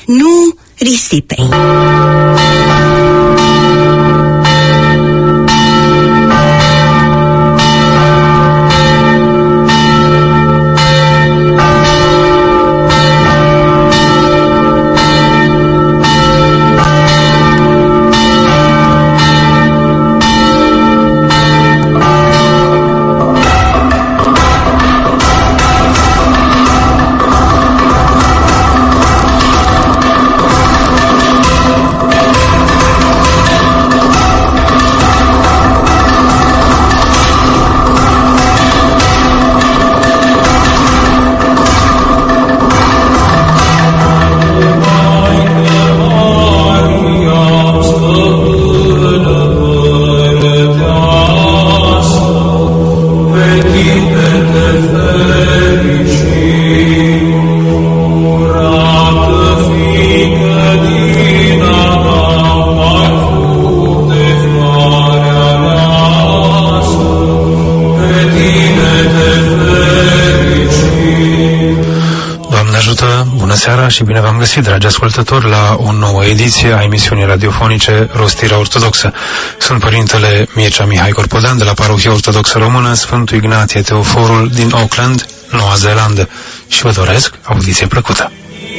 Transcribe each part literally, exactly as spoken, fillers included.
nu risipei. Și bine v-am găsit, dragi ascultători, la o nouă ediție a emisiunii radiofonice Rostirea Ortodoxă. Sunt Părintele Mircea Mihai Corpodan de la Parohia Ortodoxă Română Sfântul Ignatie Teoforul din Auckland, Noua Zeelandă, și vă doresc audiție plăcută.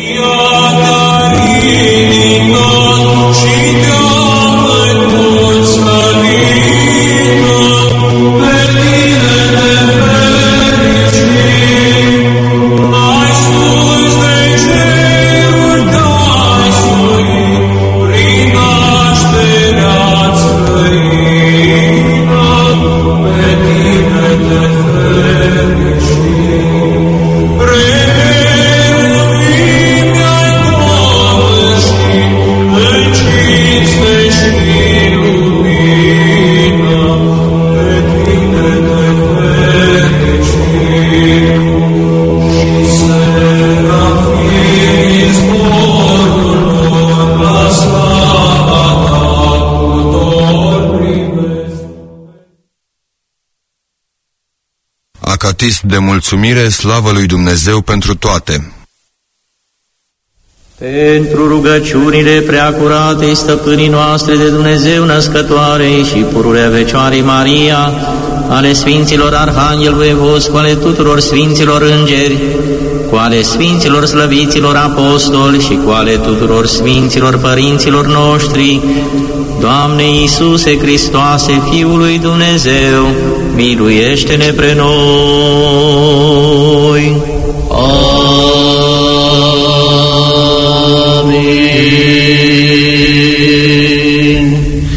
Acatism de mulțumire, slavă lui Dumnezeu pentru toate. Pentru rugăciunile preacurate stăpânii noastre de Dumnezeu născătoarei și pururea Fecioarei Maria, ale Sfinților Arhanghel Voivozi, cu ale tuturor Sfinților Îngeri, cu ale Sfinților Slăviților Apostoli și cu ale tuturor Sfinților Părinților noștri, Doamne Iisuse Hristoase, Fiul lui Dumnezeu, miluiește-ne pre noi. Amin.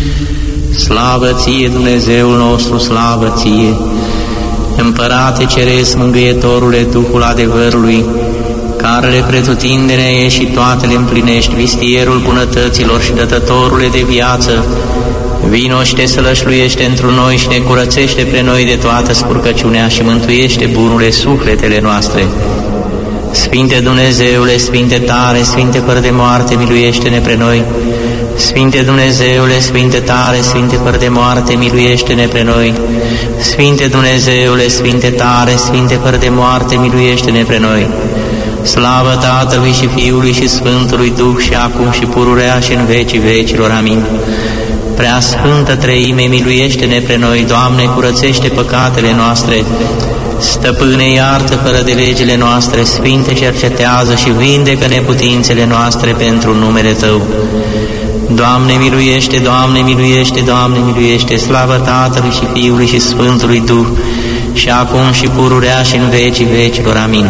Slavă ție, Dumnezeul nostru, slavă ție, Împărate Ceresc, Mângâietorule, Duhul adevărului, carele pretutindene ești și toate le împlinești, vistierul bunătăților și dătătorule de viață, vino și te sălășluiește întru noi și ne curățește pre noi de toată spurcăciunea și mântuiește bunurile sufletele noastre. Sfinte Dumnezeule, Sfinte tare, Sfinte fără de moarte, miluiește-ne pre noi. Sfinte Dumnezeule, Sfinte tare, Sfinte fără de moarte, miluiește-ne pre noi. Sfinte Dumnezeule, Sfinte tare, Sfinte fără de moarte, miluiește-ne pre noi. Slavă Tatălui și Fiului și Sfântului Duh și acum și pururea și în vecii vecilor. Amin. Prea Sfântă Treime, miluiește-ne pre noi. Doamne, curățește păcatele noastre. Stăpâne, iartă fără de legile noastre. Sfinte, cercetează și vindecă neputințele noastre pentru numele Tău. Doamne, miluiește, Doamne, miluiește, Doamne, miluiește. Slavă Tatălui și Fiului și Sfântului Duh și acum și pururea și în vecii vecilor. Amin.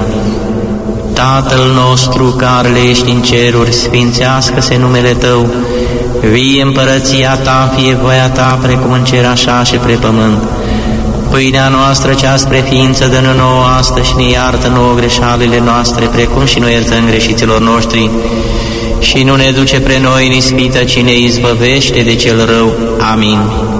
Tatăl nostru care ești în ceruri, sfințească-se numele Tău, vie împărăția Ta, fie voia Ta, precum în cer așa și pe pământ. Pâinea noastră cea spre ființă dă-ne nouă astăzi și ne iartă nouă greșalile noastre, precum și noi iertăm greșiților noștri. Și nu ne duce pre noi în ispită, ci ne izbăvește de cel rău. Amin.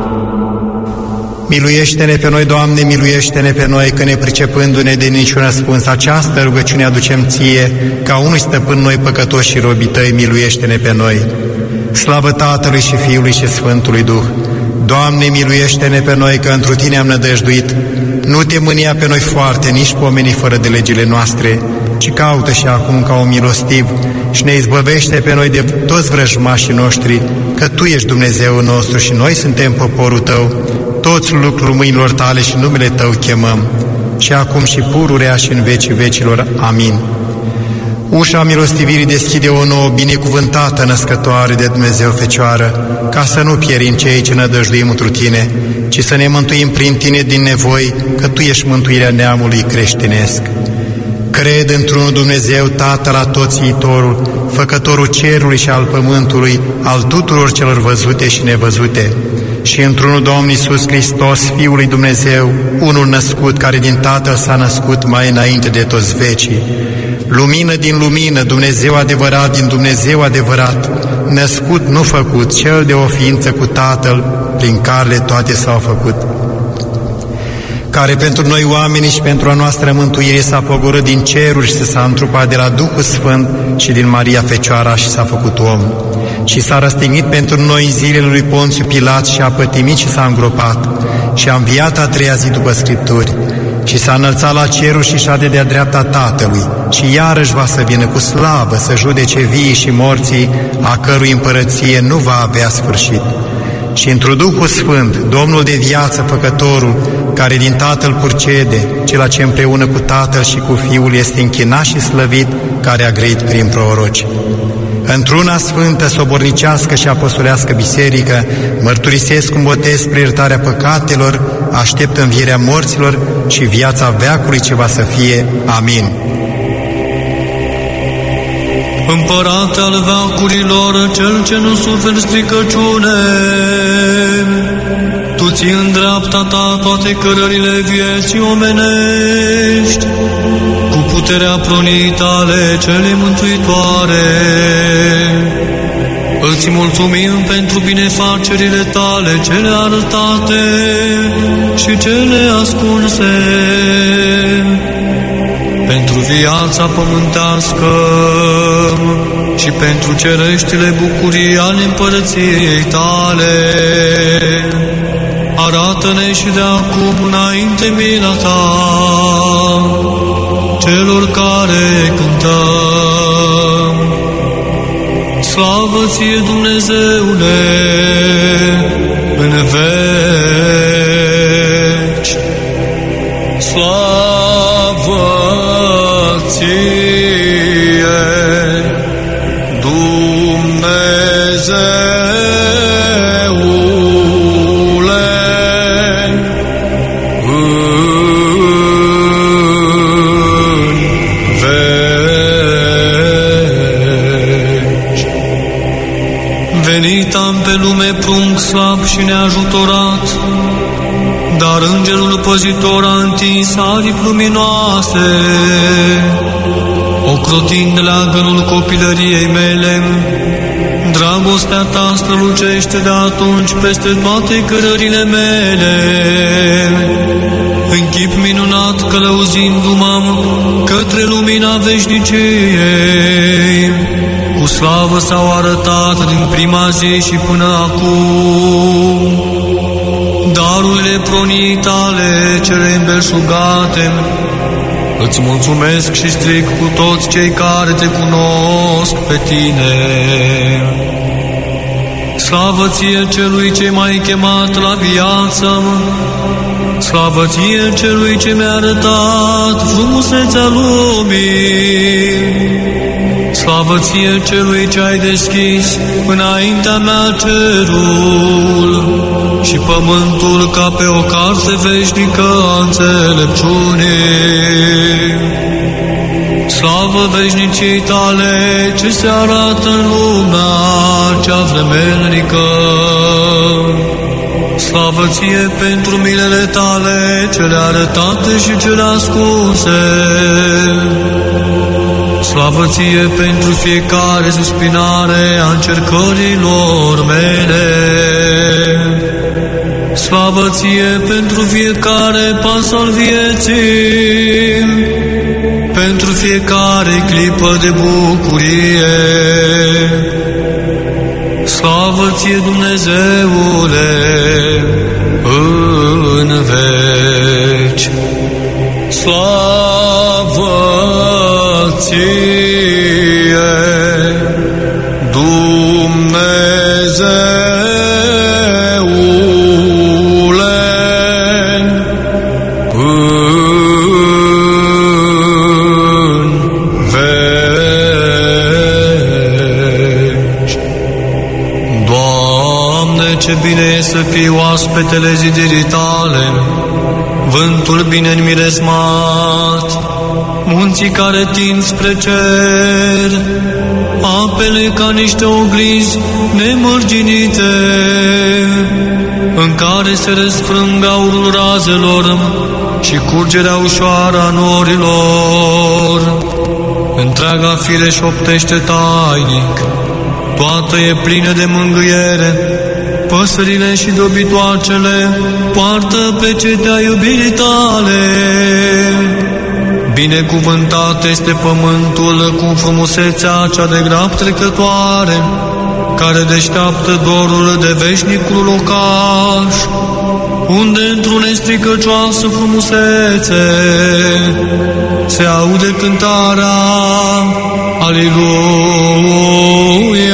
Miluiește-ne pe noi, Doamne, miluiește-ne pe noi, că ne pricepându-ne de niciun răspuns această rugăciune aducem Ție, ca unui stăpân noi păcătoși și robii Tăi, miluiește-ne pe noi. Slavă Tatălui și Fiului și Sfântului Duh! Doamne, miluiește-ne pe noi, că întru Tine am nădăjduit. Nu Te mânia pe noi foarte, nici pomenii fără de legile noastre, ci caută și acum ca un milostiv și ne izbăvește pe noi de toți vrăjmașii noștri, că Tu ești Dumnezeul nostru și noi suntem poporul Tău, toți lucrul mâinilor Tale și numele Tău chemăm, și acum și pururea și în vecii vecilor. Amin. Ușa milostivirii deschide o nouă binecuvântată născătoare de Dumnezeu Fecioară, ca să nu pierim cei ce nădăjduim întru Tine, ci să ne mântuim prin Tine din nevoi, că Tu ești mântuirea neamului creștinesc. Cred într-unul Dumnezeu, Tatăl Atotțiitorul, Făcătorul cerului și al pământului, al tuturor celor văzute și nevăzute, și într-unul Domn Iisus Hristos, Fiul lui Dumnezeu, unul născut, care din Tatăl s-a născut mai înainte de toți vecii, lumină din lumină, Dumnezeu adevărat din Dumnezeu adevărat, născut, nu făcut, cel de o ființă cu Tatăl, prin care toate s-au făcut, care pentru noi oamenii și pentru a noastră mântuire s-a pogorât din ceruri și s-a întrupat de la Duhul Sfânt și din Maria Fecioara și s-a făcut om. Și s-a răstignit pentru noi în zilele lui Ponțiu Pilat și a pătimit și s-a îngropat și a înviat a treia zi după Scripturi și s-a înălțat la ceruri și șade de-a dreapta Tatălui și iarăși va să vină cu slavă să judece viii și morții, a cărui împărăție nu va avea sfârșit. Și într-un Duhul Sfânt, Domnul de viață, Făcătorul, care din Tatăl purcede, cel ce împreună cu Tatăl și cu Fiul este închinat și slăvit, care a grăit prin proroci. Într-una sfântă, sobornicească și apostolească biserică, mărturisesc un botez spre iertarea păcatelor, aștept învierea morților și viața veacului ce va să fie. Amin. Împărate al veacurilor, cel ce nu suferi stricăciune, Tu ții în dreapta Ta toate cărările vieții omenești, cu puterea pronii Tale cele mântuitoare. Îți mulțumim pentru binefacerile Tale cele arătate și cele ascunse, pentru viața pământească și pentru cereștile bucurii ale împărăției Tale. Arată-ne și de acum înainte mila Ta, celor care cântăm. Slavă Ție, Dumnezeule, în veci. Slavă Ție, Dumnezeule, în veci. Venit am pe lume prunc slab și neajutorat, dar îngerul păzitor a întins aripi luminoase, ocrotind leagănul copilăriei mele. Dragostea Ta strălucește de atunci peste toate cărările mele. În chip minunat călăuzindu-mă către lumina veșniciei, cu slavă s-au arătat din prima zi și până acum darurile pronii Tale cele îmbelșugate. Îți mulțumesc și strig cu toți cei care Te cunosc pe Tine. Slavă Ție Celui ce m-ai chemat la viață, slavă Ție Celui ce mi-a arătat frumusețea lumii, slavă Ție Celui ce ai deschis înaintea mea cerul și pământul ca pe o carte veșnică a înțelepciunii. Slavă veșnicii Tale ce se arată în lumea cea vremelnică. Slavă Ție pentru milele Tale cele arătate și cele ascunse. Slavă Ție pentru fiecare suspinare a încercărilor mele. Slavă Ție pentru fiecare pas al vieții, pentru fiecare clipă de bucurie. Slavă Ție, Dumnezeule, în veci. Slavă să fie oaspetele zidirii tale, vântul bine înmiresmat, munții care tind spre cer, apele ca niște oglinzi nemărginite, în care se răsfrâng aurul razelor și curgerea ușoară a norilor. Întreaga fire șoptește tainic, toată e plină de mângâiere, păsările și dobitoacele poartă pecetea iubirii tale. Binecuvântat este pământul cu frumusețea cea de grab trecătoare, care deșteaptă dorul de veșnicul locaș, unde într-o nestricăcioasă frumusețe se aude cântarea Aliluia.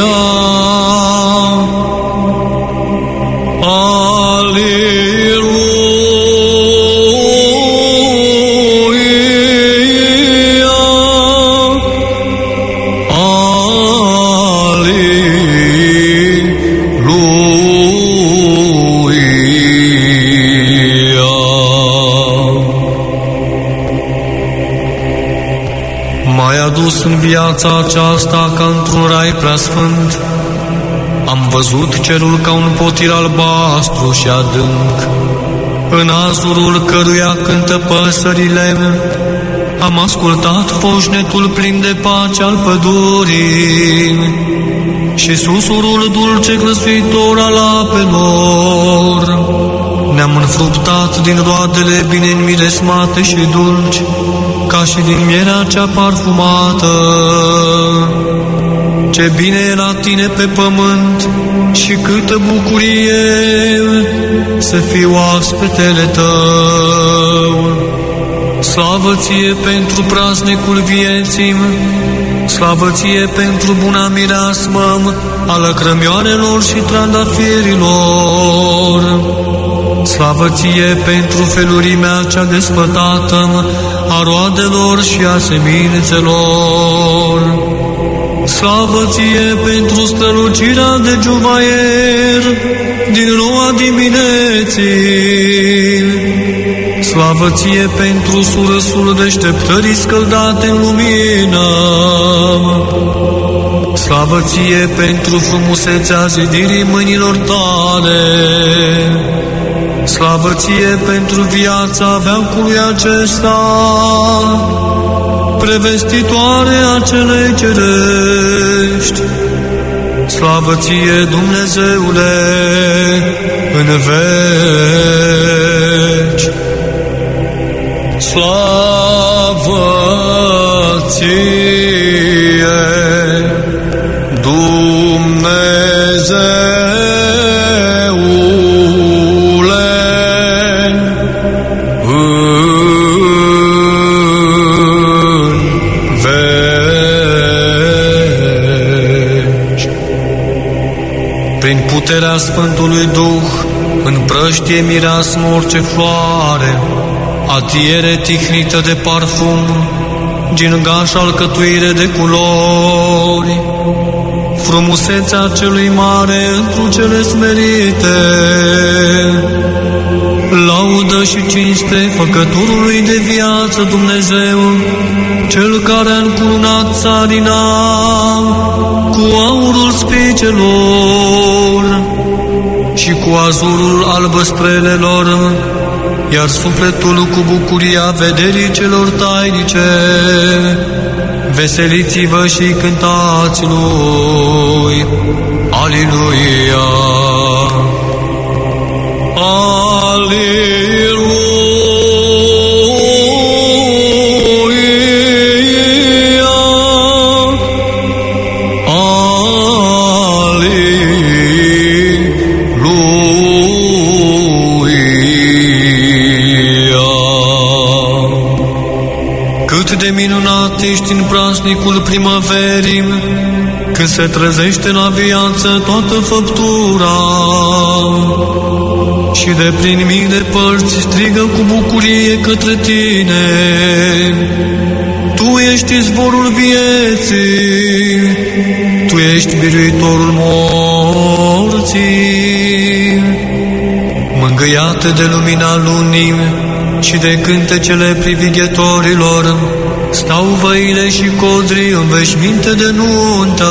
În viața aceasta ca într-un rai preasfânt, am văzut cerul ca un potir albastru și adânc, în azurul căruia cântă păsările. Am ascultat foșnetul plin de pace al pădurii și susurul dulce glăsuitor al apelor. Ne-am înfruptat din roadele bine înmiresmate și dulci, ca și din mierea cea parfumată. Ce bine e la tine pe pământ și câtă bucurie să fii oaspetele tău. Slavă ție pentru praznicul vieții, slavă ție pentru buna mireasmă a lăcrămioarelor și trandafirilor. Slavă ție pentru felurimea cea desfătată a roadelor și a semințelor. Slavă ție pentru strălucirea de juvaier din noua dimineții. Slavă ție pentru surâsul deșteptării scăldate în lumină. Slavă ție pentru frumusețea zidirii mâinilor tale. Slavă ție pentru viața veacului acesta, prevestitoare a celei cerești. Slavă ție, Dumnezeule, în veci. Slavă ție, Dumnezeu. Puterea Sfântului Duh împrăștie mireasmă orice floare, atiere tihnită de parfum, gingaș alcătuire de culori, frumusețea celui mare întru cele smerite, laudă și cinste făcătorului de viață Dumnezeu, cel care a încununat țarina cu aurul spicelor și cu azurul albăstrelelor, iar sufletul cu bucuria vederii celor tainice. Veseliți-vă și cântați lui. Aliluia! Aliluia! Ești în praznicul primăverii, când se trezește la viață toată făptura și de prin mii de părți strigă cu bucurie către tine. Tu ești izvorul vieții, Tu ești biruitorul morții. Mângâiate de lumina lunii și de cântecele privighetorilor, stau văile și codrii în veșminte de nuntă.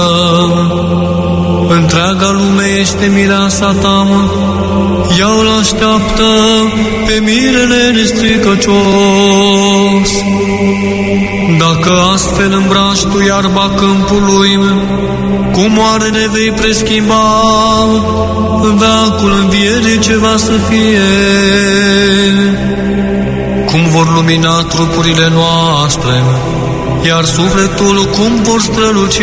Întreaga lume este mireasa ta, ea îl așteaptă pe mirele nestricăcios. Dacă astfel îmbraci tu iarba câmpului, cum oare ne vei preschimba în veacul învierii ce va să fie? Cum vor lumina trupurile noastre, iar sufletul cum vor străluci?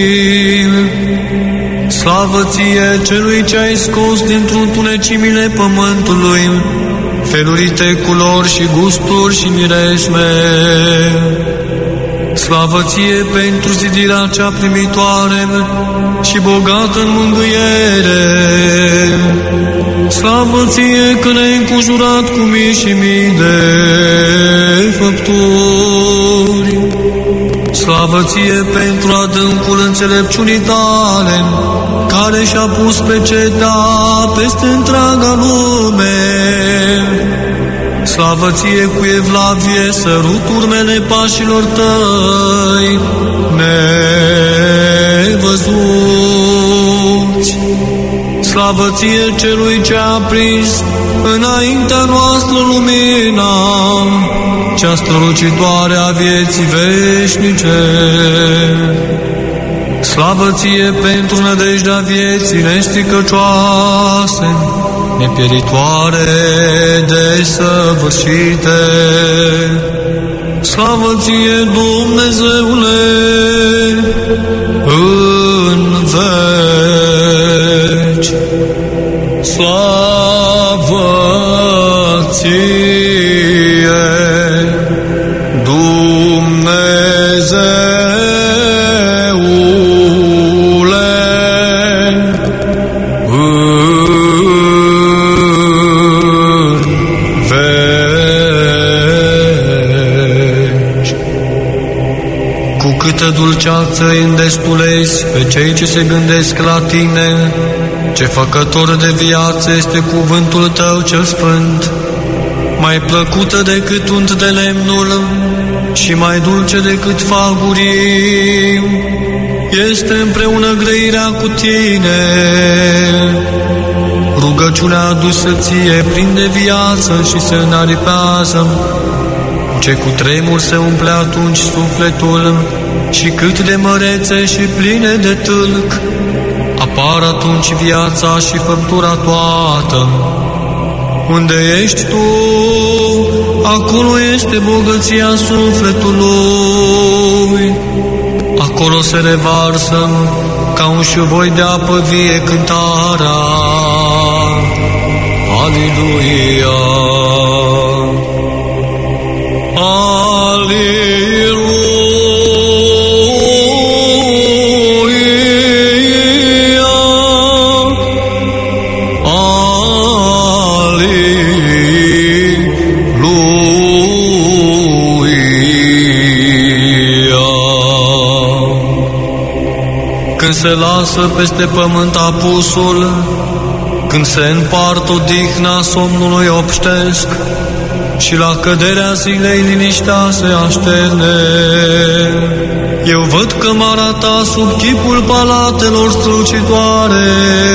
Slavă ție, celui ce ai scos dintr-un tunecimile pământului felurite culori și gusturi și miresme. Slavă ție pentru zidirea cea primitoare și bogată în mângâiere. Slavă ție că ne-ai înconjurat cu mii și mii de făpturi. Slavă ție pentru adâncul înțelepciunii tale, care și-a pus pecetea peste întreaga lume. Slavă ție cu evlavie, sărut urmele pașilor tăi nevăzuți. Slavă ție celui ce a prins înaintea noastră lumina, cea strălucitoare a vieții veșnice. Slavă ție pentru nădejdea vieții nestricăcioase, nepieritoare, desăvârșite. Slavă ție, Dumnezeule, în veci. Slavă ție, Dumnezeule, câtă dulceață îi îndestulezi pe cei ce se gândesc la tine, ce făcător de viață este cuvântul tău cel sfânt, mai plăcută decât unt de lemnul și mai dulce decât fagurii, este împreună grăirea cu tine. Rugăciunea adusă ție prinde viață și se înaripează, ce cu tremur se umple atunci sufletul și cât de mărețe și pline de tâlc, apar atunci viața și făptura toată. Unde ești tu, acolo este bogăția sufletului. Acolo se revarsă ca un șuvoi de apă vie cântarea. Aleluia! Când se lasă peste pământ apusul, când se împart odihna somnului obștesc și la căderea zilei liniștea se așterne, eu văd cămara ta sub chipul palatelor strălucitoare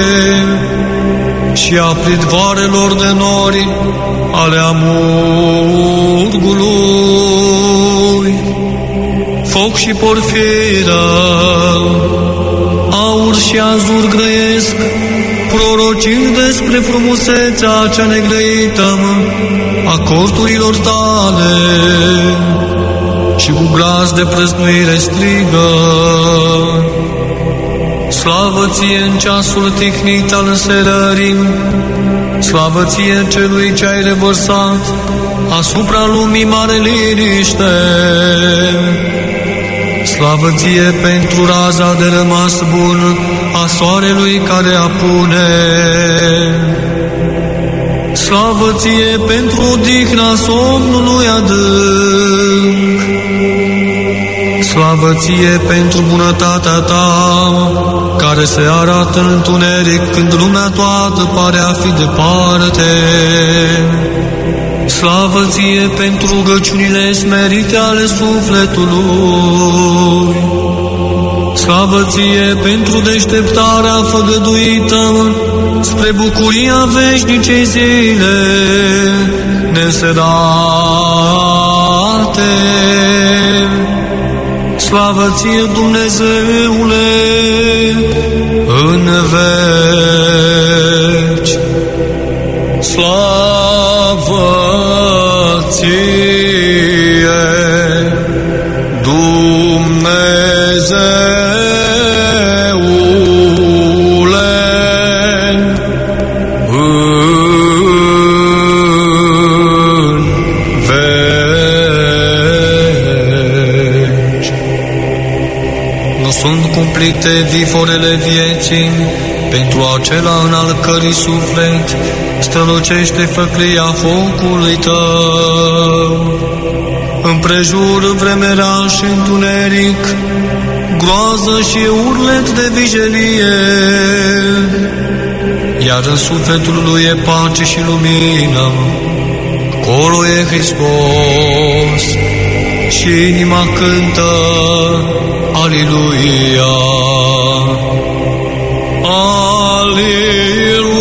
și a pridvoarelor de nori ale amurgului. Foc și porfiră, aur și azur grăiesc, prorocind despre frumusețea cea negrăită a corturilor tale, și cu glas de prăznuire strigă. Slavă ție în ceasul tihnit al înserării, slavă ție celui ce ai revărsat asupra lumii mare liniște. Slavă ție pentru raza de rămas bun a soarelui care apune. Slavă ție pentru odihna somnului adânc. Slavă ție pentru bunătatea ta, care se arată în întuneric când lumea toată pare a fi departe. Slavă ție pentru rugăciunile smerite ale sufletului. Slavă ție pentru deșteptarea făgăduită spre bucuria veșnicei zile nesedate. Slavă ție, Dumnezeule, în veci. Slavă ție, Dumnezeule, în veci. Nu sunt cumplite viforele vieții pentru acela în al cărui suflet strălucește făclia focului tău. Împrejur vremelea și întuneric, groază și urlet de vijelie, iar în sufletul lui e pace și lumină. Acolo e Hristos și inima cântă Aliluia. Aliluia.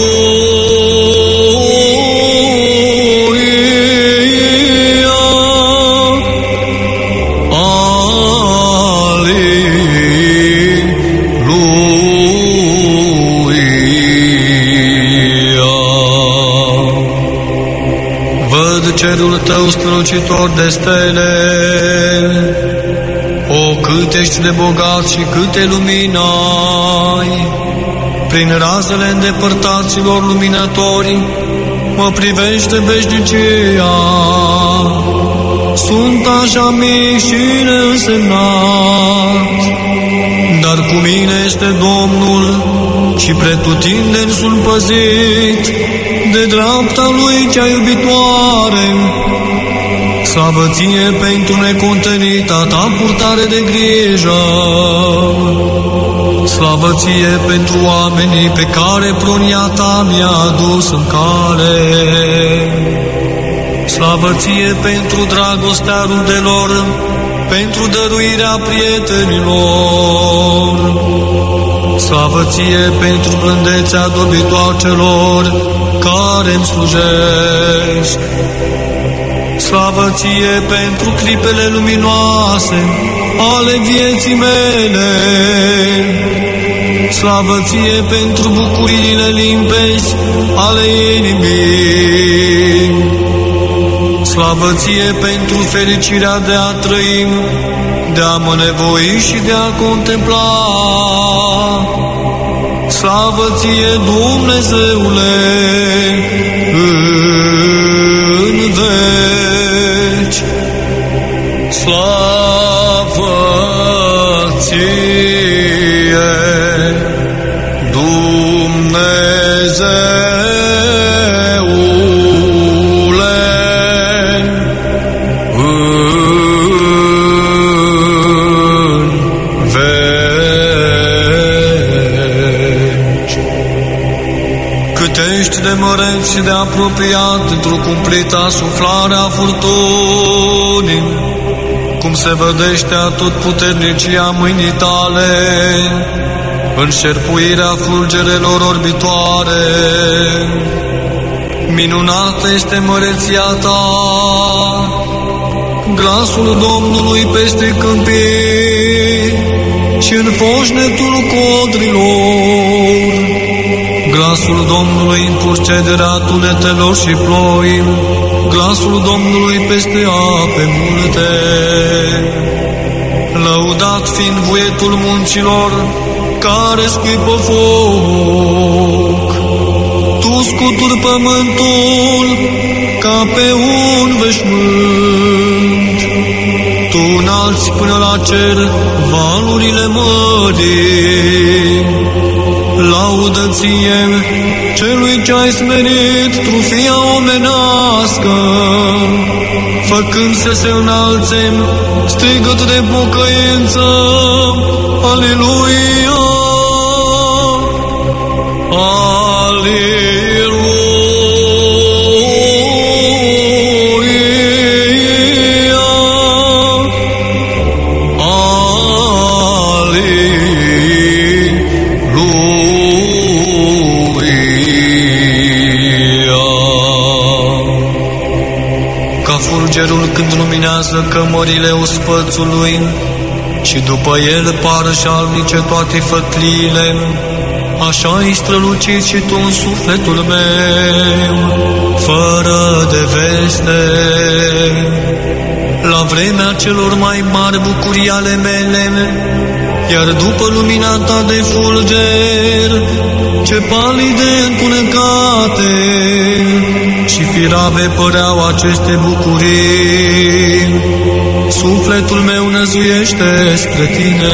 Cerul tău strălucitor de stele, o, cât ești de bogat și câte lumini ai! Prin razele îndepărtaților luminători, mă privește veșnicia. Sunt așa mic și neînsemnat, dar cu mine este Domnul și pretutindeni sunt păzit de dreapta lui cea iubitoare. Slavă ție pentru necontenita ta purtare de grijă. Slavă ție pentru oamenii pe care prunia ta mi-a adus în cale. Slavă ție pentru dragostea rudelor, pentru dăruirea prietenilor. Slavă ție pentru blândețea dobitoacelor care îmi slujesc. Slavă ție pentru clipele luminoase ale vieții mele. Slavă ție pentru bucuriile limpezi ale inimii. Slavă ție pentru fericirea de a trăi, de a mă nevoi și de a contempla. Slavă ție, Dumnezeule, în veci. Slavă ție, Dumnezeule, în veci. Cât ești de măreț și de apropiat într-o cumplită suflare a furtunii, cum se vădește atotputernicia mâinii tale, în șerpuirea fulgerelor orbitoare. Minunată este măreția ta, glasul Domnului peste câmpii și în foșnetul codrilor, glasul Domnului în purcederea tunetelor și ploi, glasul Domnului peste ape multe. Lăudat fiind vuietul munților care scuipă foc, tu scuturi pământul ca pe un veșmânt, tu înalți până la cer valurile mării. Laudă ție, celui ce ai smerit trufia omenească, făcând să se înalțe strigăt de pocăință. Aleluia! Aleluia! Fulgerul când luminează cămările ospățului și după el par jalnice toate făcliile, așa ai strălucit și tu în sufletul meu, fără de veste. La vremea celor mai mari bucurii ale mele, iar după lumina ta de fulger, ce palide întunecate și firave păreau aceste bucurii, sufletul meu năzuiește spre tine.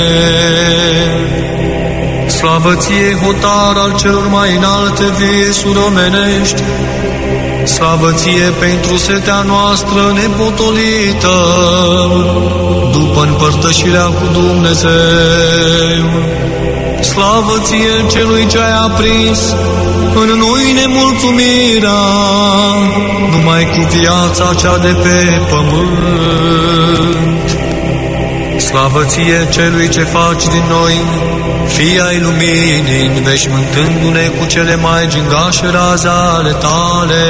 Slavă ție, hotar al celor mai înalte visuri omenești, slavă ție pentru setea noastră nepotolită, după împărtășirea cu Dumnezeu. Slavă ție celui ce ai aprins în noi nemulțumirea, numai cu viața cea de pe pământ. Slavă ție celui ce faci din noi fii ai luminii, înveșmântându-ne cu cele mai gingașe raze ale tale.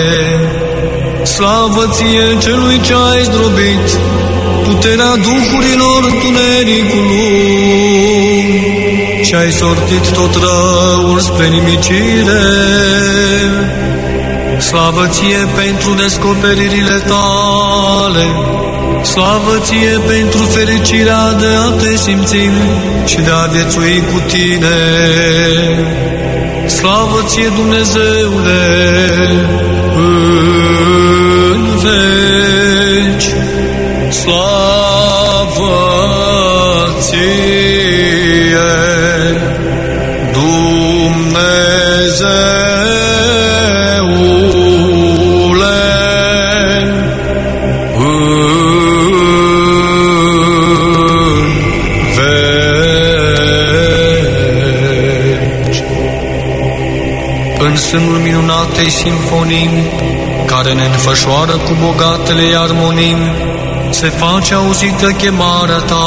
Slavă ție celui ce ai zdrobit puterea duhurilor întunericului și ai sortit tot răul spre nimicire. Slavă ție pentru descoperirile tale, slavă ție pentru fericirea de a te simți și de a viețui cu tine. Slavă ție, Dumnezeule, în veci. Slavă ție, Dumnezeule, în veci. În sânul minunatei simfonii, care ne înfășoară cu bogatele armonii, se face auzită chemarea ta.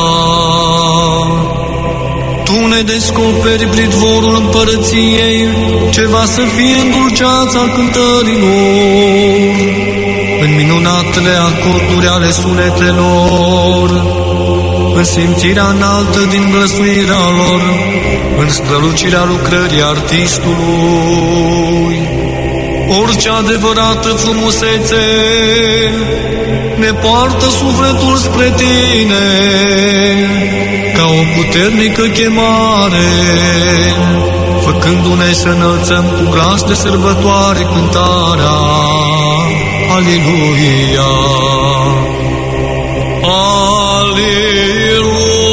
Tu ne descoperi pridvorul împărăției, ce va să fie îndulceața cântărilor, în minunatele acorduri ale sunetelor, în simțirea înaltă din glăsuirea lor, în strălucirea lucrării artistului. Orice adevărată frumusețe ne poartă sufletul spre tine, ca o puternică chemare, făcându-ne să înălțăm cu glas de sărbătoare cântarea Aleluia! Aleluia!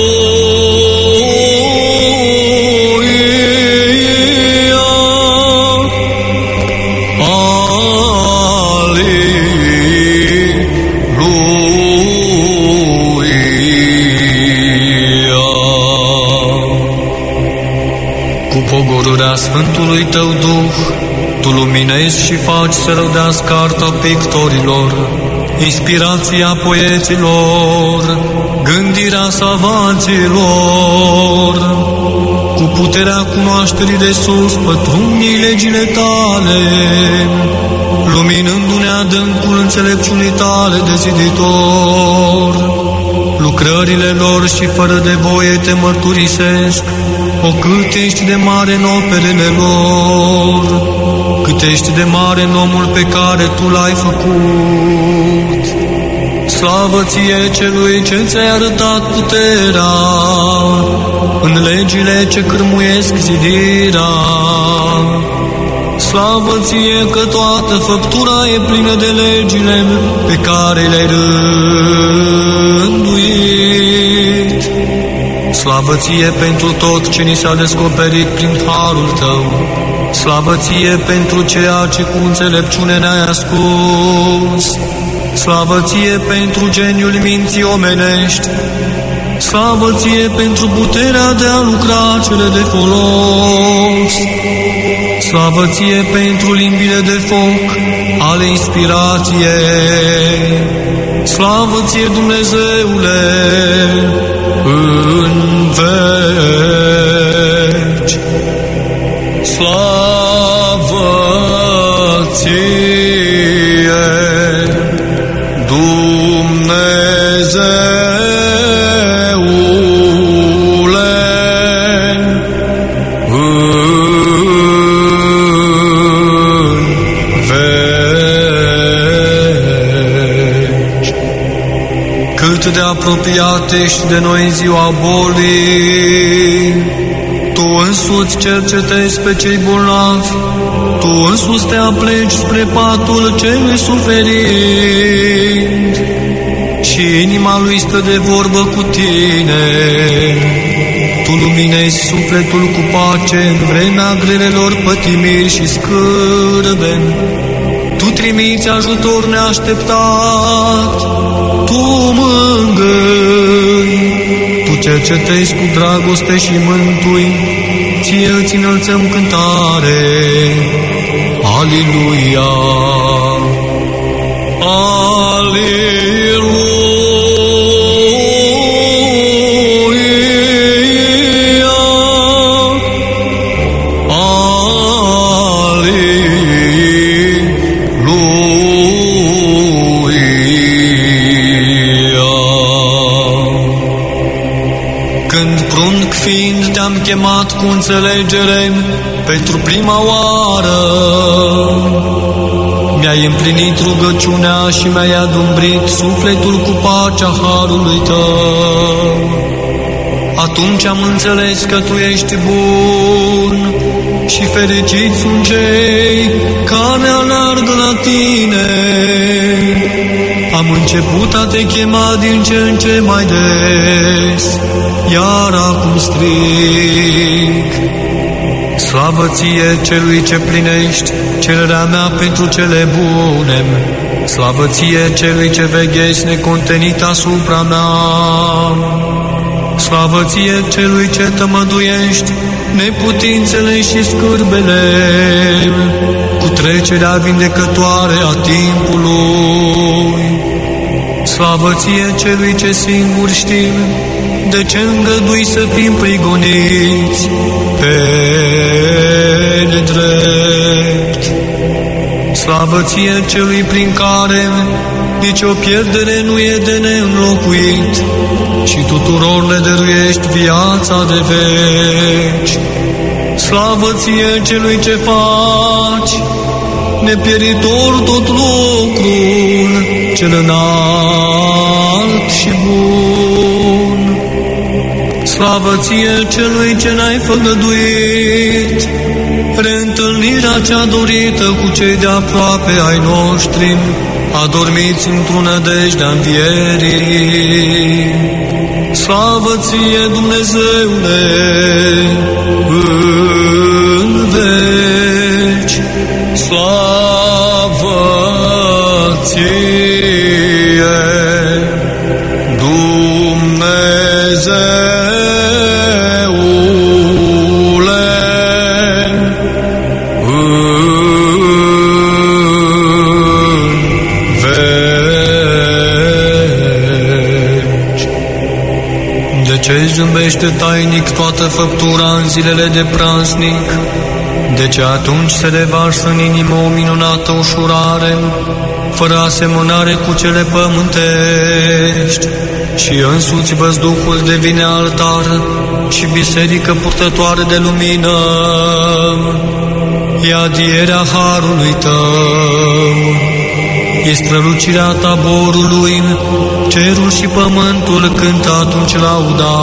Pogorârea Sfântului Tău Duh, Tu luminezi și faci să rădească arta pictorilor, inspirația poeților, gândirea savanților. Cu puterea cunoașterii de sus pătrunii legile Tale, luminându-ne adâncul înțelepciunii Tale de ziditor. Lucrările lor și fără de voie te mărturisesc, o cât ești de mare în operele lor, cât ești de mare în omul pe care Tu l-ai făcut. Slavă ție celui ce ți-ai arătat puterea în legile ce cârmuiesc zidirea. Slavă ție că toată făptura e plină de legile pe care le-ai rânduit. Slavă ție pentru tot ce ni s-a descoperit prin harul tău. Slavă ție pentru ceea ce cu înțelepciune ne-ai ascuns. Slavă ție pentru geniul minții omenești. Slavă ție pentru puterea de a lucra cele de folos. Slavă ție pentru limbile de foc ale inspirației. Slavă ție, Dumnezeule, în veci. Slavă ție, cât de apropiat ești de noi în ziua bolii. Tu însuți cercetezi pe cei bolnavi, Tu însuți te apleci spre patul celui suferind și inima lui stă de vorbă cu tine. Tu luminezi sufletul cu pace în vremea grelelor pătimiri și scârbeni. Tu trimiți ajutor neașteptat, Tu mângâi, Tu cercetezi cu dragoste și mântui, Ție îți înălțăm cântare. Aliluia! Aliluia! Te-am chemat cu înțelegere pentru prima oară. Mi-ai împlinit rugăciunea și mi-ai adumbrit sufletul cu pacea harului Tău. Atunci am înțeles că Tu ești bun și fericiți sunt cei care alergă la Tine. Am început a Te chema din ce în ce mai des, iar acum strig. Slavă Ție, Celui ce plinești cererea mea pentru cele bune. Slavă Ție, Celui ce veghezi necontenit asupra mea. Slavă Ție, Celui ce tămăduiești neputințele și scârbele cu trecerea vindecătoare a timpului. Slavă Ție, Celui ce singur știm de ce îngădui să fim prigoniți pe nedrept. Slavă Ție, Celui prin care nici o pierdere nu e de neînlocuit și tuturor le dăruiești viața de veci. Slavă Ție, Celui ce faci nepieritor tot lucrul cel înalt și bun. Slavă Ție, Celui ce n-ai făgăduit reîntâlnirea cea dorită cu cei de aproape ai noștri, adormiți într-o nădejde a învierii. Slavă Ție, Dumnezeule, în veci. Slavă Ție, Dumnezeule, în veci. De ce zâmbește tainic toată făptura în zilele de praznic? De ce atunci se revarsă în inimă o minunată ușurare, fără asemănare cu cele pământești, și însuți văzduhul devine altar și biserică purtătoare de lumină? E adierea harului Tău, e strălucirea taborului, cerul și pământul cântă atunci lauda.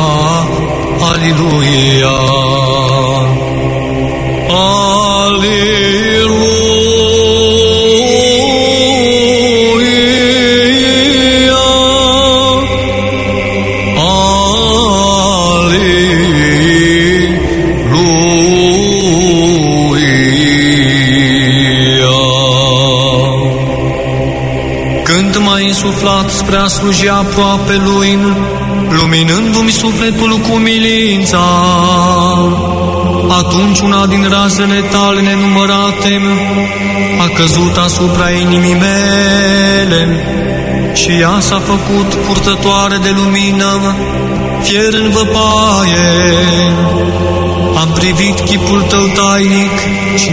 Aliluia! Aliluia! răsuflat spre a sluji aproape Lui, luminându-mi sufletul cu milința. Atunci una din razele tale nenumărate a căzut asupra inimii mele și ea s-a făcut purtătoare de lumină, fier în văpaie. Am privit chipul tău tainic și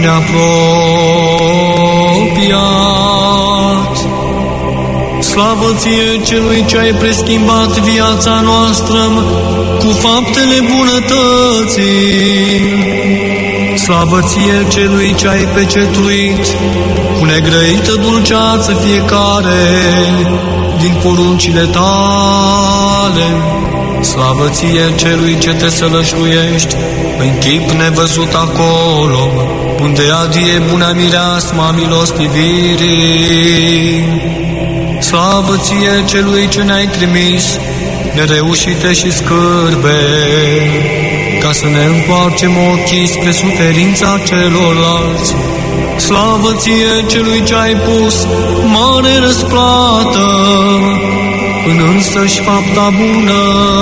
neapropiat. Slavă ție celui ce ai preschimbat viața noastră cu faptele bunătății. Slavă ție celui ce ai pecetluit cu negrăită dulceață fiecare din poruncile tale. Slavă ție celui ce te sălășluiești în chip nevăzut acolo, unde adie buna mireasma milostivirii. Slavă ție celui ce ne-ai trimis nereușite și scârbe, ca să ne întoarcem ochii spre suferința celorlalți. Slavă ție celui ce ai pus mare răsplată în însăși fapta bună.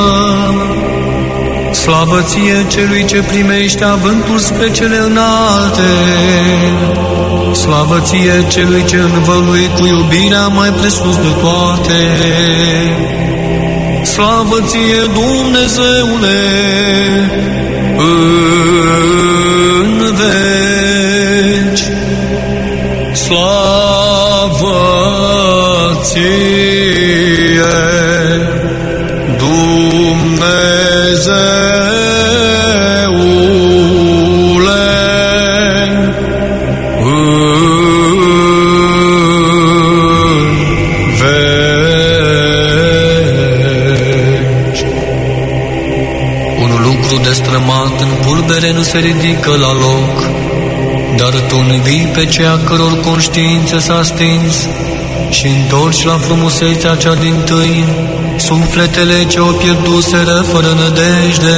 Slavă ție celui ce primește avântul spre cele înalte. Slavă ție celui ce învălui cu iubirea mai presus de toate. Slavă ție, Dumnezeule, în veci. Slavă ție, Dumnezeule, destrămat în pulbere nu se ridică la loc, dar tu învii pe cei căror conștiință s-a stins și întorci la frumusețea cea dintâi sufletele ce o pierduseră fără nădejde.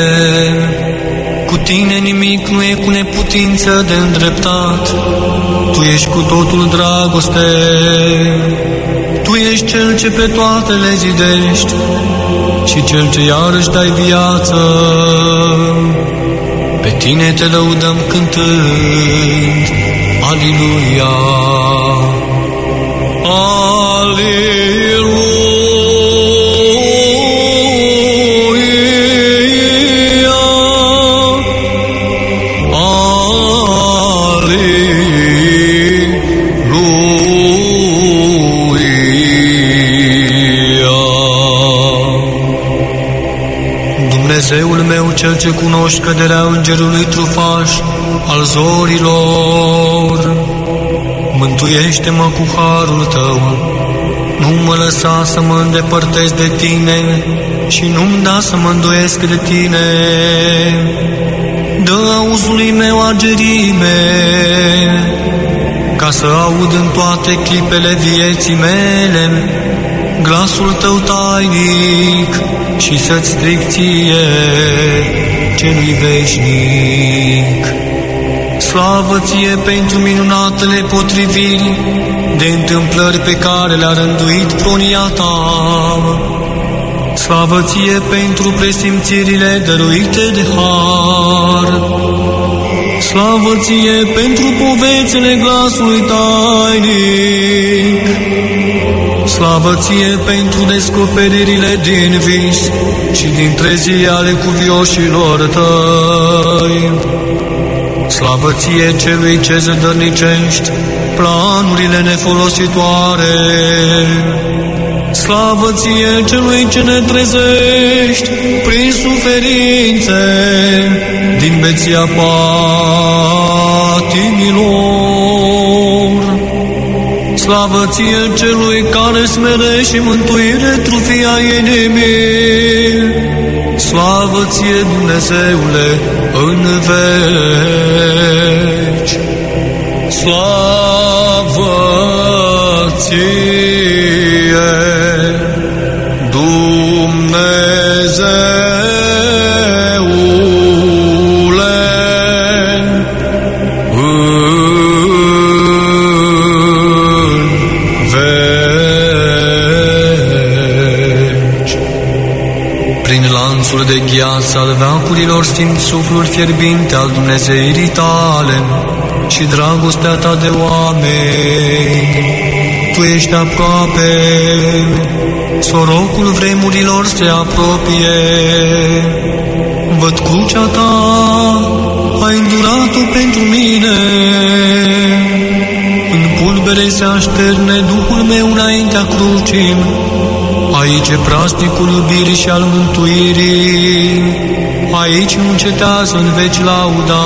Cu tine nimic nu e cu neputință de îndreptat, tu ești cu totul dragoste, tu ești cel ce pe toate le zidești și cel ce iarăși dai viață. Pe tine te lăudăm cântând, Aliluia, Aliluia, Dumnezeul meu, cel ce cunoști căderea îngerului trufaș al zorilor, mântuiește-mă cu harul tău, nu mă lăsa să mă îndepărtez de tine și nu-mi da să mă îndoiesc de tine. Dă auzului meu agerime, ca să aud în toate clipele vieții mele glasul tău tainic și să-ți strig ție celui veșnic. Slavă ție pentru minunatele potriviri de întâmplări pe care le-a rânduit pronia ta. Slavă ție pentru presimțirile dăruite de har. Slavă ție pentru povețele glasului tainic. Slavă ție pentru descoperirile din vis și din trezii ale cuvioșilor tăi. Slavă ție celui ce zădărnicești planurile nefolositoare. Slavă ție celui ce ne trezești prin suferințe din beția patimilor. Slavă ție celui care smere și mântuire trufia inimii. Slavă ție, Dumnezeule, în veci. Slavă ție, Dumnezeule, în veci. viață al veacurilor simți suflul fierbinte al Dumnezeirii tale și dragostea ta de oameni. Tu ești aproape, sorocul vremurilor se apropie. Văd crucea ta, ai îndurat-o pentru mine. În pulbere se așterne Duhul meu înaintea crucii. Aici e praznicul iubirii și al mântuirii. Aici nu încetează în veci lauda.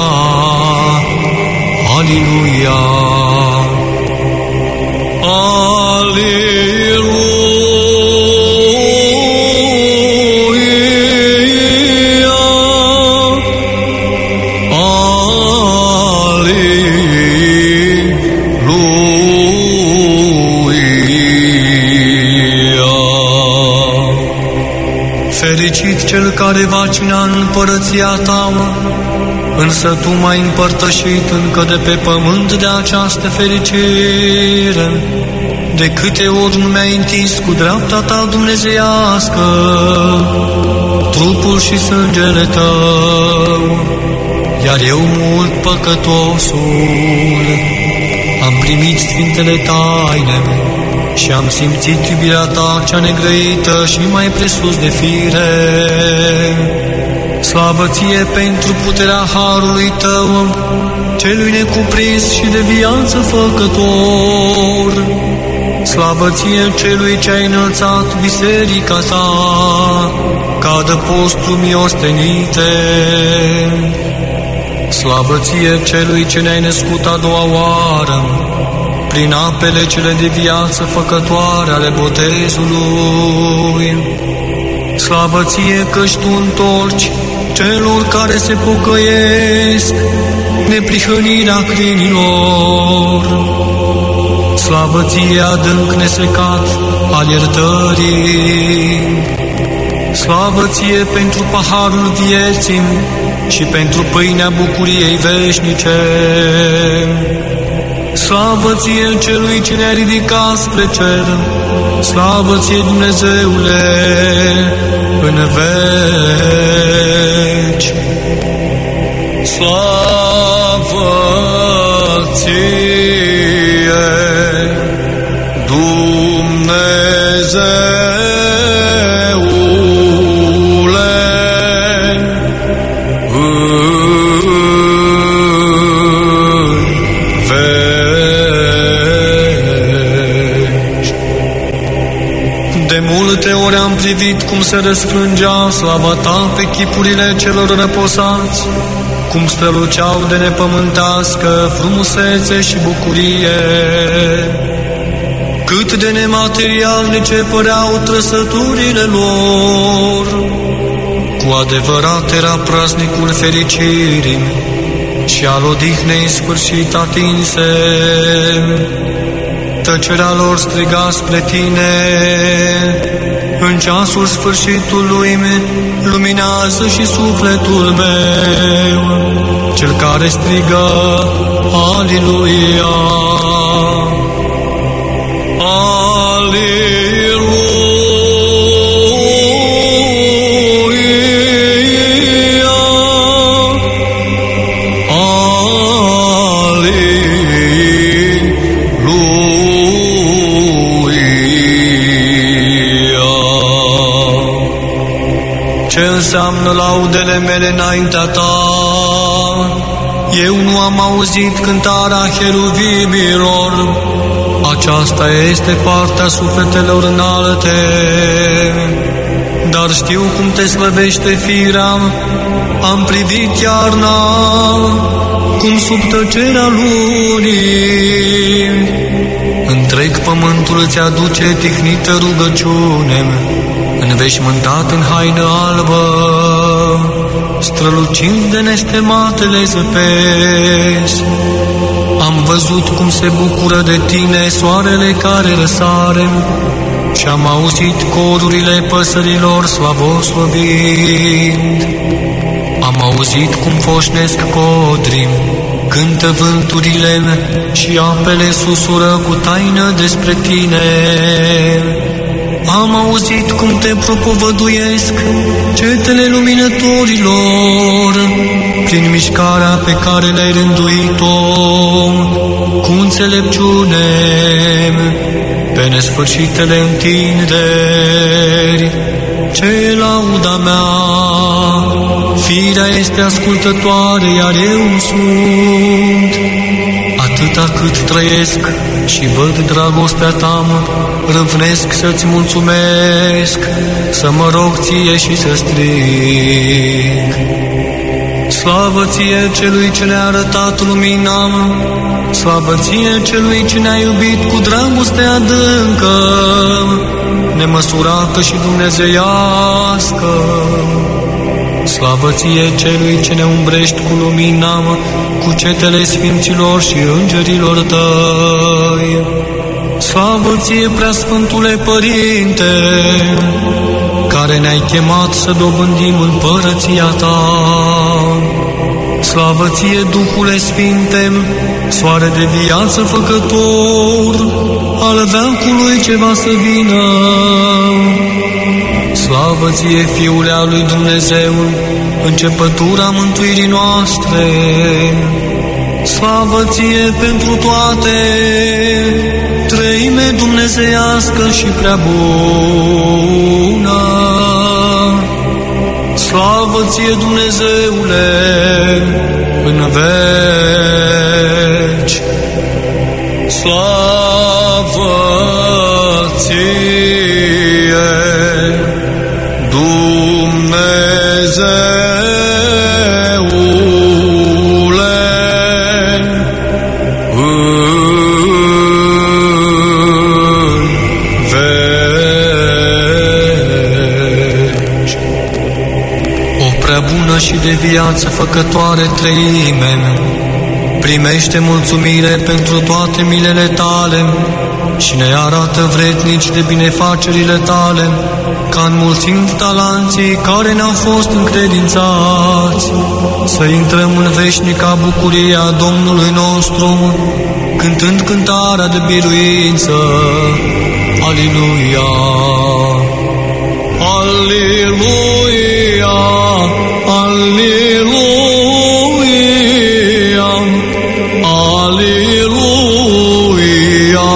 Aleluia! Aleluia! Fericit cel care va cina în împărăția ta, însă tu m-ai împărtășit încă de pe pământ de această fericire. De câte ori nu mi-ai întins cu dreapta ta dumnezeiască trupul și sângele tău, iar eu mult păcătosul am primit sfintele taine și am simțit iubirea ta cea negrăită și mai presus de fire. Slavă ție pentru puterea harului tău, celui necuprins și de viață făcător. Slavă ție celui ce ai înălțat biserica ta, ca adăpostru miostenite. Slavă ție celui ce ne-ai născut a doua oară, prin apele cele de viață făcătoare ale botezului. Slavă ție că-și tu întorci celor care se pocăiesc neprihănirea crinilor. Slavă ție adânc nesecat al iertării. Slavă ție pentru paharul vieții și pentru pâinea bucuriei veșnice. Slavă ție celui ce ne-a ridicat spre cer. Slavă ție, Dumnezeule, în veci. Slavă ție, Dumnezeule, ori am privit cum se răsfrângea slava ta pe chipurile celor răposați, cum străluceau de nepământească frumusețe și bucurie. Cât de nematerialnice păreau trăsăturile lor. Cu adevărat era praznicul fericirii și al odihnei sfârșit atinse. Tăcerea lor striga spre tine. În ceasul sfârșitului luminează și sufletul meu, cel care strigă Aleluia, Aleluia, ce înseamnă laudele mele înaintea ta? Eu nu am auzit cântarea heruvimilor. Aceasta este partea sufletelor înalte. Dar știu cum te slăvește firea. Am privit iarna, cum sub tăcerea lunii. Întreg pământul îți aduce tihnită rugăciune, înveșmântat în haină albă, strălucind de nestematele zăpezi. Am văzut cum se bucură de tine soarele care răsare și am auzit corurile păsărilor slavoslovind. Am auzit cum foșnesc codrii, cântă vânturile și apele susură cu taină despre tine. am auzit cum te propovăduiesc cetele luminătorilor, prin mișcarea pe care le-ai rânduit-o, cu înțelepciune, pe nesfârșitele întinderi. Ce lauda mea, firea este ascultătoare, iar eu sunt. Atâta cât trăiesc și văd dragostea ta, râvnesc să-ți mulțumesc, să mă rog ție și să strig. Slavă ție celui ce ne-a arătat lumina, slavă ție celui ce ne-a iubit cu dragoste adâncă, nemăsurată și dumnezeiască. Slavă ție celui ce ne umbrești cu lumina, cu cetele sfinților și îngerilor tăi. Slavă ție, preasfântule Părinte, care ne-ai chemat să dobândim împărăția ta. Slavă ție, Duhule Sfinte, soare de viață făcător, al veacului ce va să vină. Slavă ție, Fiule al lui Dumnezeu, începătura mântuirii noastre. Slavă ție pentru toate, Treime dumnezeiască și prea bună. Slavă ție, Dumnezeule, în veci. Slavă ție, și de viață făcătoare Treime, primește mulțumire pentru toate milele tale și ne arată vrednici de binefacerile tale, ca înmulțind talanții care ne-au fost încredințați, să intrăm în veșnica bucurie a Domnului nostru, cântând cântarea de biruință. Aliluia! Aliluia! Aliluia! Aliluia!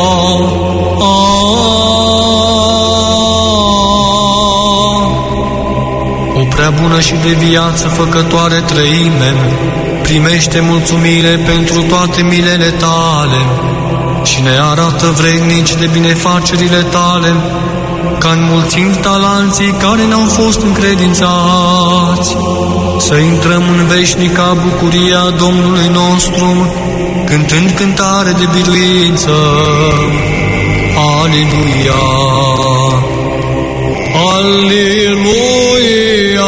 O prea bună și de viață făcătoare Treime, primește mulțumire pentru toate milele tale și ne arată vrednici de binefacerile tale, ca înmulțind talanții care ne-au fost încredințați, să intrăm în veșnica bucuria Domnului nostru, cântând cântare de biruință. Aliluia! Aliluia!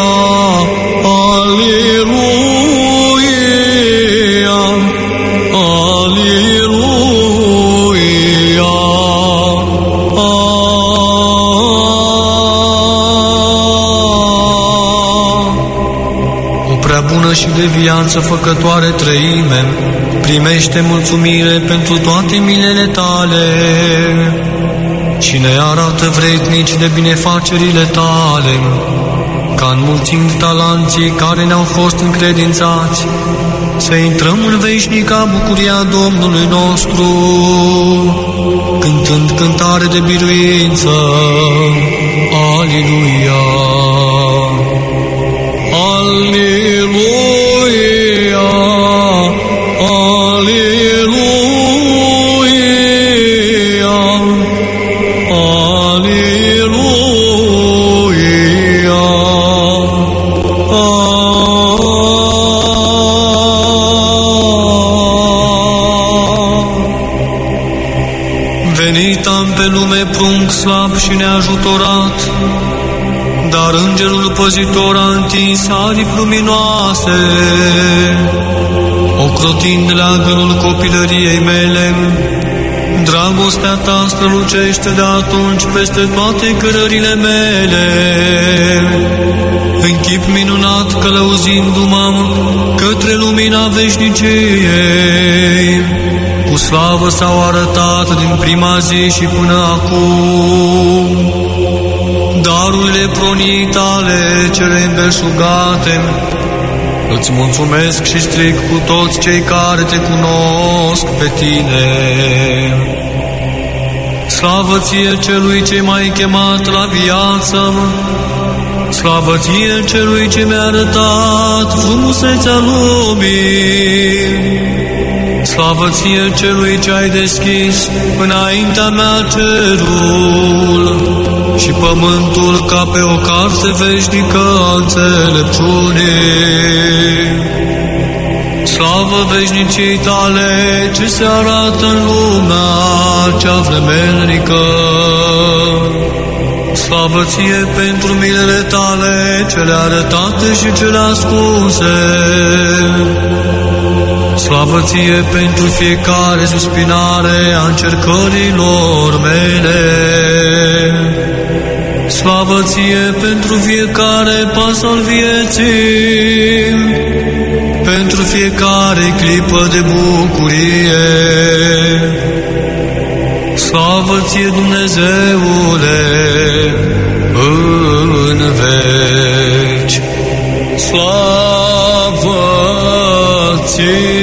Aliluia! Aliluia! Bună și de viață făcătoare Treime, primește mulțumire pentru toate milele tale și ne arată vrednici de binefacerile tale, ca înmulțind talanții care ne-au fost încredințați, să intrăm în veșnica bucuria Domnului nostru, cântând cântare de biruință. Aliluia! Aliluia! Aliluia! Aliluia! Venit am pe lume prunc slab și neajutorat, dar îngerul păzitor a întins aripi luminoase, ocrotind leagănul copilăriei mele. Dragostea ta strălucește de atunci peste toate cărările mele. În chip minunat călăuzindu-mă către lumina veșniciei, cu cu slavă s-au arătat din prima zi și până acum. Darurile pronii tale cele îmbelșugate, îți mulțumesc și strig cu toți cei care te cunosc pe tine. Slavă ție celui ce m-ai chemat la viață, slavă ție celui ce mi-a arătat frumusețea lumii. Slavă ție celui ce ai deschis înaintea mea cerul și pământul ca pe o carte veșnică a înțelepciunii. Slavă veșnicii tale ce se arată în lumea cea vremelnică. Slavă ție pentru milele tale cele arătate și cele ascunse. Slavă ție pentru fiecare suspinare a încercărilor mele. Slavă ție pentru fiecare pas al vieții, pentru fiecare clipă de bucurie. Slavă ție, Dumnezeule, în veci. Slavă ție,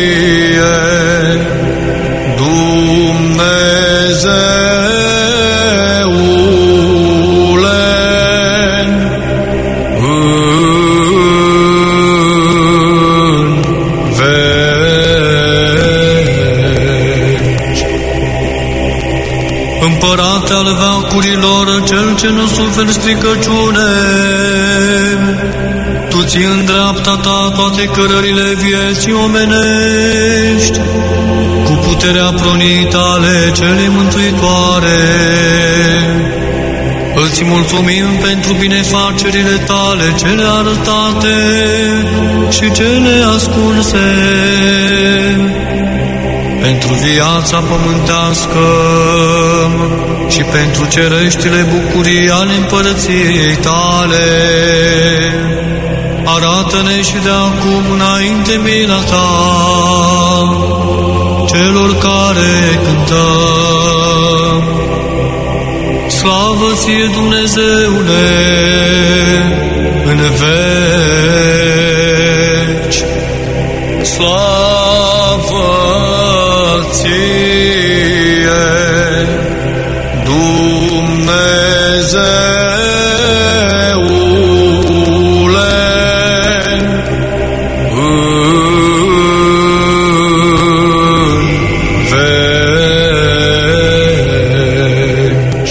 Împărate al veacurilor, cel ce nu suferi stricăciune, Tu ții în dreapta Ta toate cărările vieții omenești, cu puterea pronii Tale cele mântuitoare. Îți mulțumim pentru binefacerile Tale cele arătate și cele ascunse, pentru viața pământească și pentru cereștile bucurii ale împărăției Tale. Arată-ne și de acum înainte mila Ta celor care cântăm. Slavă ție, Dumnezeule, în veci. Slavă ție, Dumnezeule, în veci.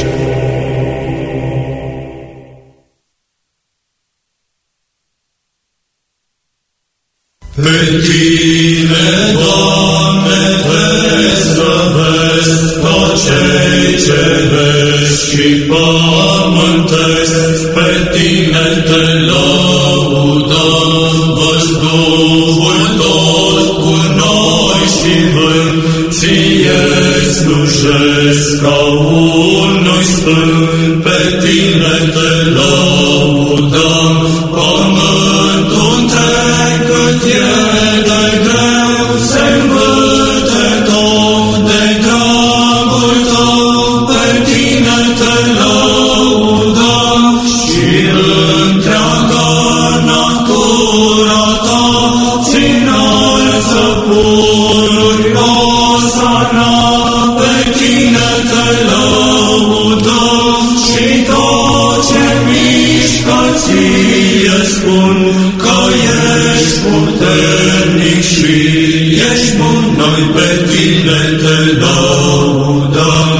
Pe Tine, Doamne, Te slăvesc, toți cei ce vezi și pământesc, pe Tine Te lăudăm, văzduhul tot cu noi și vânt, Ție slujesc ca unui sfânt, pe Tine Te lăudăm, pământul întreg cât e de greu, se învârte tot de dragul Tău, pe Tine Te lăudăm și întreaga natura Ta ți-înălță pururi osana, pe Tine Te lăudăm și tot ce mișcă Ție spun că ești puternic și ești bun, noi pe Tine Te lăudăm.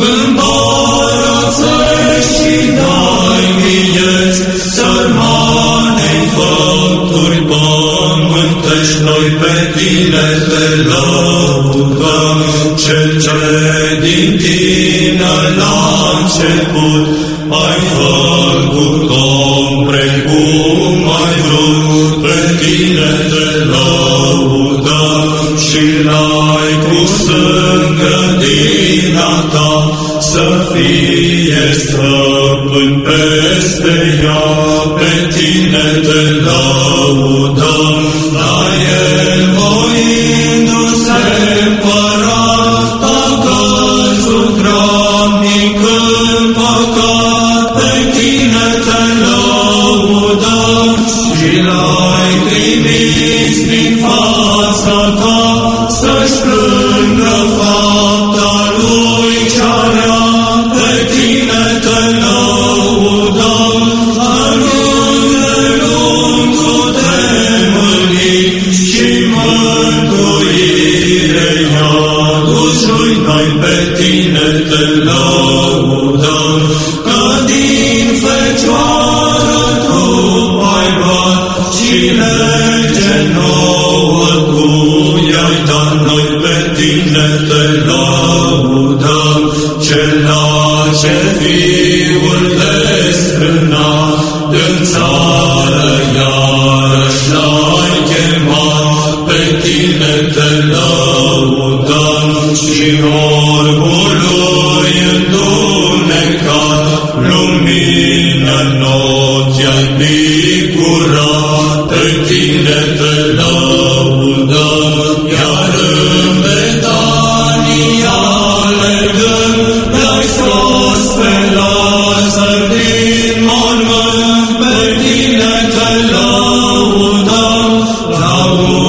Împărățești și dai vieți, sărmanei făpturi pământești, noi pe Tine Te lăudăm. Cel ce din Tine la început ai făcut om precum ai vrut, pe Tine Te lăudăm și l-ai pus în grădina Ta să fie stăpân peste ea, pe Tine Te lăudăm, la El voindu-se împărat. mântuire iadusului, noi pe tine te lăudăm, că din Fecioară tu ai luat și lege nouă tu i-ai dat, noi pe tine te lăudăm, cel ce Fiul desfrâna în țară iarăși l-ai chemat, pe tine te lăudăm și orbului întunecat, lumină în ochi ai picurat, pe tine te lăudăm, iar în Betania alergând, l-ai scos pe Lazar din mormânt, pe tine te lăudăm, la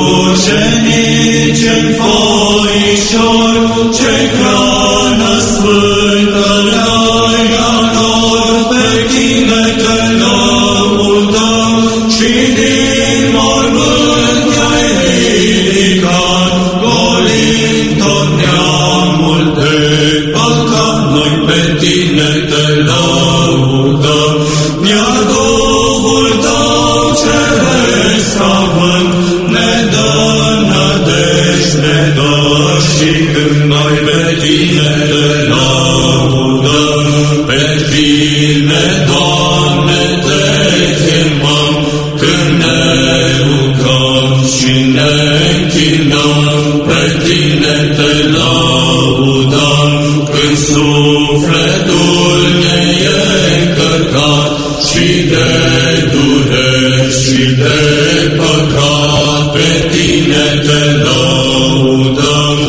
ucenici în foișori, ce hrană sfântă le-ai dat lor, pe tine te lăudăm, și din mormânt te-ai ridicat, golind tot neamul de păcat, noi pe tine te lăudăm, iar Duhul tău ceresc având, ne dă nădejde, ne dă și când noi pe tine te lăudăm, pe tine, Doamne, te chemăm, când ne rugăm și ne închinăm, pe tine te lăudăm, când sufletul ne e încărcat și de dureri și de păcat, pe tine te lăudăm,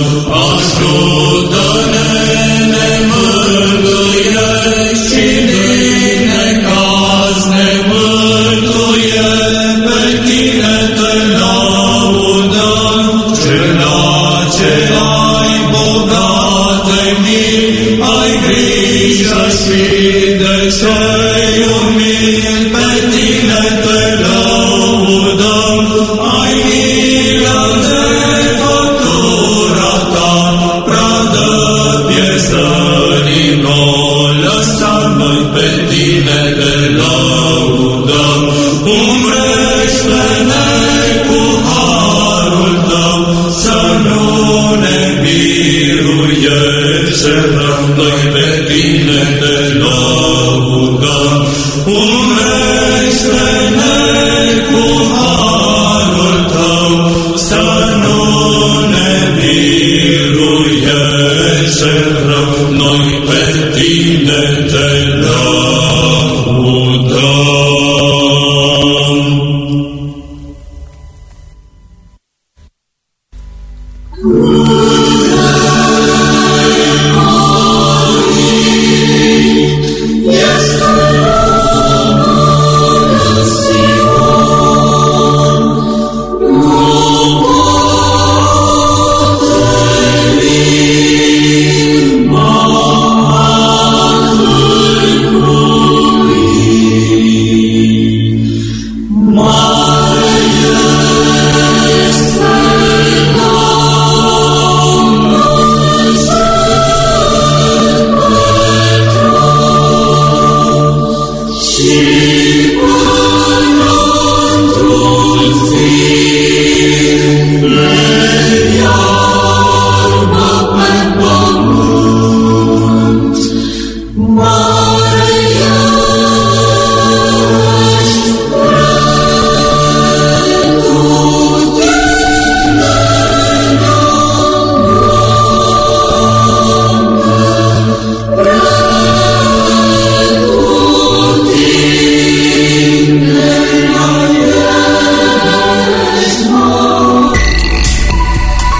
ajută-ne, ne mântuiești și din necaz ne mântuiești, pe tine te lăudăm, cela ce ai bogate mii, ai grijă și de cei umili, pe tine te lăudăm, ai milă de făptura ta, pradă pierzării n-o lăsa, noi pe tine te lăudăm, umbrește-ne cu harul tău, să nu ne biruiește rău, noi pe tine te lăudăm, umbrește-ne cu harul tău, să nu ne biruiește rău, noi pe tine te lăudăm. Amen.